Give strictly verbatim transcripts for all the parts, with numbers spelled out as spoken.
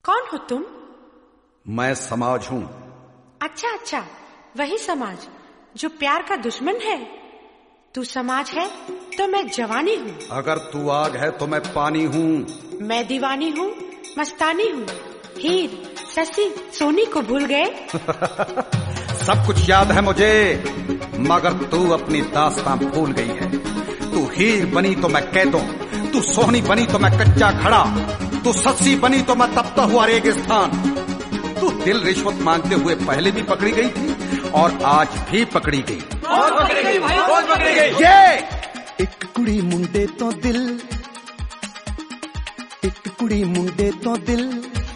कौन हो तुम? मैं समाज हूँ। अच्छा अच्छा, वही समाज जो प्यार का दुश्मन है। तू समाज है तो मैं जवानी हूँ। अगर तू आग है तो मैं पानी हूँ। मैं दीवानी हूँ, मस्तानी हूँ। हीर, शशि, सोनी को भूल गए? सब कुछ याद है मुझे, मगर तू अपनी दास्तां भूल गई है। तू हीर बनी तो मैं कैदों, तू सोहनी बनी तो मैं कच्चा खड़ा, तू सस्सी बनी तो मैं तपता हुआ रेगिस्तान। तू दिल रिश्वत मांगते हुए पहले भी पकड़ी गई थी और आज भी पकड़ी गई। और पकड़ी गई भाई, और पकड़ी गई। ये एक कुड़ी मुंडे तो दिल, एक कुड़ी मुंडे तो दिल,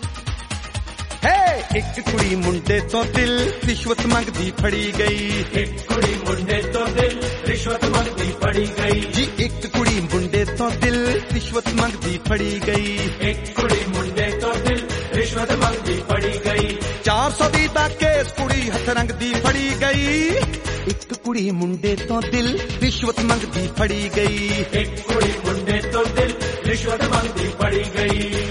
एक कुड़ी मुंडे तो दिल रिश्वत मंगदी फड़ी गई। एक कुड़ी मुंडे तो दिल रिश्वत मंगदी फड़ी गई जी, एक कुड़ी मुंडे तो दिल रिश्वत मंगदी फड़ी गई। एक कुड़ी मुंडे तो दिल रिश्वत मंगदी फड़ी गई। चार सौ दी तक केस कुड़ी हथ रंग दी फड़ी गई। एक कुड़ी मुंडे तो दिल रिश्वत मंगदी फड़ी गई। एक कुड़ी मुंडे तो दिल रिश्वत मंगदी फड़ी गई।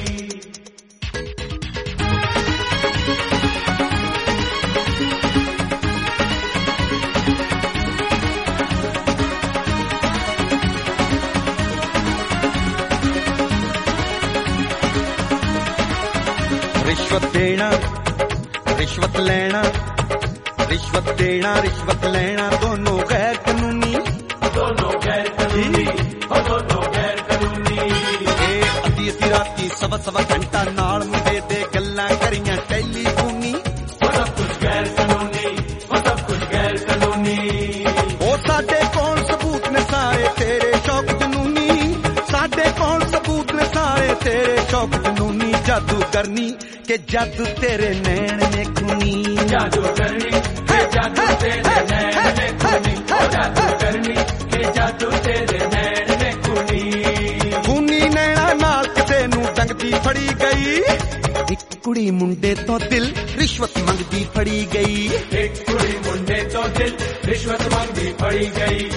रिश्वत देना, रिश्वत लेना, रिश्वत देना, रिश्वत लेना, दोनों गैर कानूनी, दोनों गैर कानूनी, दोनों गैर कानूनी। ए अद्धी अद्धी राती सवा सवा घंटा नाल मुंडे ते गल्लां करियां टेलीफोनी। वो सब कुछ गैर कानूनी, वो सब कुछ गैर कानूनी। ओ साडे कौन सबूत ने सारे तेरे शौक जनूनी, साडे कौन सबूत ने सारे तेरे शौक जनूनी। जादू करनी के जादू तेरे नैन ने खूनी, जादू करनी के जादू तेरे नैन ने खूनी। जादू करनी के जादू तेरे नैन ने खूनी। खूनी नैना नाल किसे नू डंगदी फड़ी गई। एक कुड़ी मुंडे तो दिल रिश्वत मंगदी फड़ी गई। एक कुड़ी मुंडे तो दिल रिश्वत मंगदी फड़ी गई।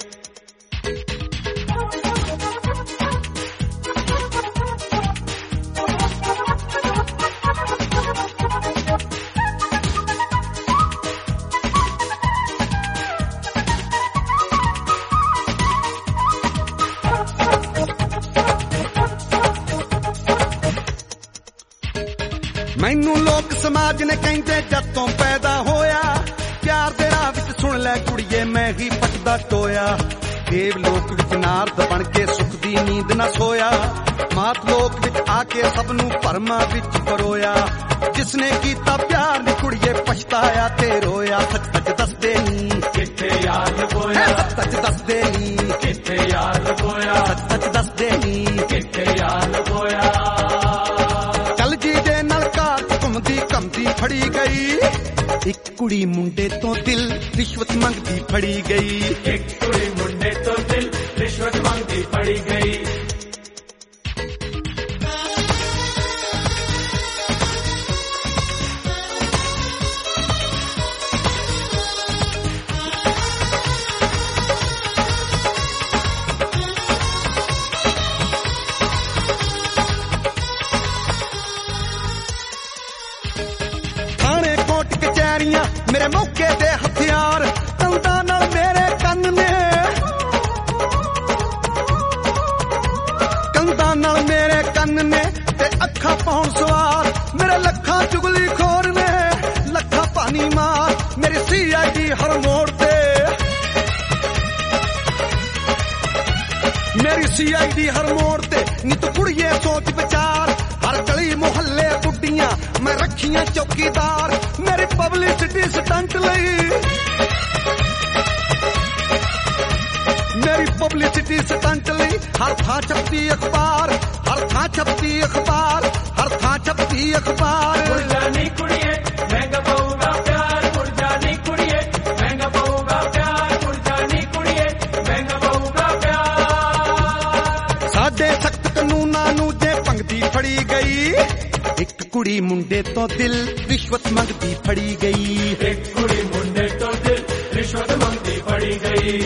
मैनू लोक समाज ने कहते जद तो पैदा होया, प्यार दे राह विच सुन लै कुड़िए मैं ही पटदा टोया। देव लोक विच नारद बन के सुख दी नींद न सोया, मात लोक विच आके सबनू भरमा विच परोया। जिसने कीता प्यार नी कुड़िए पछताया ते रोया। सच सच दसदे नी किथे यार लबोया, सच सच दसदे नी किथे यार लबोया, सच सच दसदे नी किथे यार लबोया। कमदी फड़ी गई। एक कुड़ी मुंडे तो दिल रिश्वत मंगदी फड़ी गई। एक कुड़ी मुंडे तो दिल रिश्वत मंगदी फड़ी गई। मेरे मौके दे हथियार कंधा नाल मेरे कन ने, कंधा नाल मेरे कन ने ते अखा पाउण सवार। मेरे लखा चुगली खोर ने लखा पानी मार। मेरी सी आई डी हर मोड़ ते, मेरी सी आई डी हर मोड़ ते। नी तू कुड़िए सोच विचार, हर गली मुहल्ले बुड्डियां मैं रखियां चौकीदार। मेरी पब्लिसिटी स्टंट लई, मेरी पब्लिसिटी स्टंट लई। हर थां छपदी अखबार, हर थां छपदी अखबार, हर थां छपदी अखबार। मुड़ जानी कुड़िए महंगा पऊगा प्यार, मुड़ जानी कुड़िए महंगा पऊगा प्यार, मुड़ जानी कुड़िए महंगा पऊगा प्यार। साडे सख्त कानूनां नू जे पंगदी फड़ी गई। एक कुड़ी मुंडे तो दिल रिश्वत मंगदी फड़ी गई। एक कुड़ी मुंडे तो दिल रिश्वत मंगदी फड़ी गई।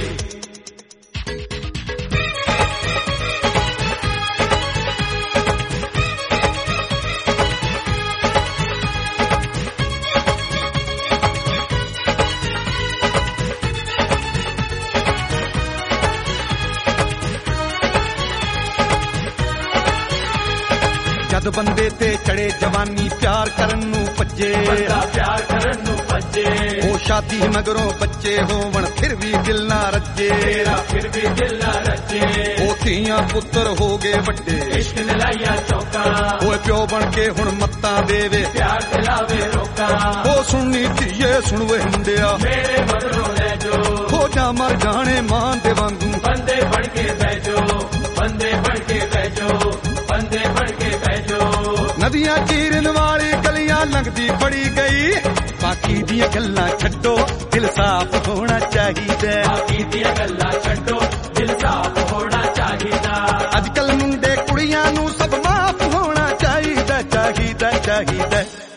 ਜਦ ਬੰਦੇ ਤੇ ਚੜੇ ਜਵਾਨੀ ਪਿਆਰ ਕਰਨ ਨੂੰ ਭੱਜੇ ਬੰਦਾ ਪਿਆਰ ਕਰਨ ਨੂੰ ਭੱਜੇ ਉਹ ਸ਼ਾਦੀ ਮਗਰੋਂ ਬੱਚੇ ਹੋਵਣ ਫਿਰ ਵੀ ਦਿਲ ਨਾ ਰੱਜੇ ਤੇਰਾ ਫਿਰ ਵੀ ਦਿਲ ਨਾ ਰੱਜੇ ਉਹ ਧੀਆਂ ਪੁੱਤਰ ਹੋ ਗਏ ਵੱਡੇ ਇਸ਼ਕ ਨੇ ਲਾਇਆ ਚੌਕਾਂ ਓਏ ਪਿਓ ਬਣ ਕੇ ਹੁਣ ਮੱਤਾਂ ਦੇਵੇ ਪਿਆਰ ਤੇ ਲਾਵੇ ਰੋਕਾਂ ਉਹ ਸੁਣਨੀ ਧੀਏ ਸੁਣ ਵੇ ਮੁੰਡਿਆ ਮੇਰੇ ਮਗਰੋਂ ਲੈ ਜੋ ਹੋ ਜਾ ਮਰ ਜਾਣੇ ਮਾਂ ਦੇ ਵਾਂਗੂ ਬੰਦੇ ਬਣ ਕੇ ਬਹਿ ਜੋ ਬੰਦੇ ਬਣ ਕੇ ਬਹਿ ਜੋ ਬੰਦੇ ਬਣ ਕੇ ਬਹਿ ਜੋ ਨਦੀਆਂ ਚੀਰਨ ਵਾਲੀ ਗਲੀਆਂ ਲੰਘਦੀ ਫੜੀ ਗਈ ਬਾਕੀ ਦੀਆਂ ਗੱਲਾਂ ਛੱਡੋ ਦਿਲ ਸਾਫ਼ ਹੋਣਾ ਚਾਹੀਦਾ ਬਾਕੀ ਦੀਆਂ ਗੱਲਾਂ ਛੱਡੋ ਦਿਲ ਸਾਫ਼ ਹੋਣਾ ਚਾਹੀਦਾ ਅੱਜ ਕੱਲ ਮੁੰਡੇ ਕੁੜੀਆਂ ਨੂੰ ਸਭ ਮਾਫ਼ ਹੋਣਾ ਚਾਹੀਦਾ ਚਾਹੀਦਾ ਚਾਹੀਦਾ